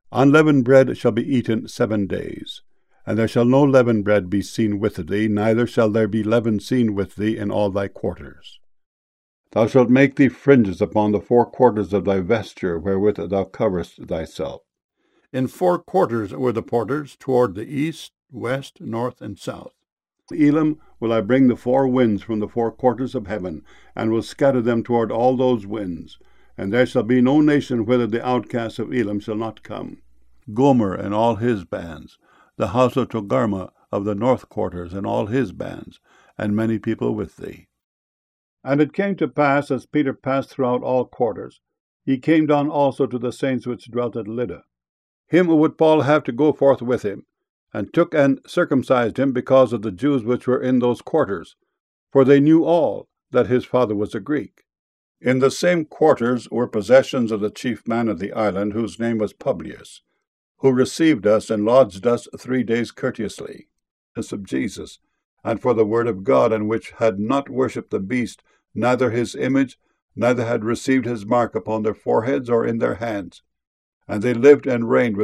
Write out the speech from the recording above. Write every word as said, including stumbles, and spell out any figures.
Unleavened bread shall be eaten seven days, and there shall no leavened bread be seen with thee, neither shall there be leaven seen with thee in all thy quarters. Thou shalt make thee fringes upon the four quarters of thy vesture, wherewith thou coverest thyself. In four quarters were the porters, toward the east, west, north, and south. Elam will I bring the four winds from the four quarters of heaven, and will scatter them toward all those winds. And there shall be no nation whither the outcasts of Elam shall not come. Gomer and all his bands, the house of Togarmah of the north quarters and all his bands, and many people with thee. And it came to pass, as Peter passed throughout all quarters, he came down also to the saints which dwelt at Lydda. Him would Paul have to go forth with him, and took and circumcised him because of the Jews which were in those quarters, for they knew all that his father was a Greek. In the same quarters were possessions of the chief man of the island, whose name was Publius, who received us and lodged us three days courteously, of Jesus, and for the word of God, and which had not worshipped the beast, neither his image, neither had received his mark upon their foreheads or in their hands. And they lived and reigned with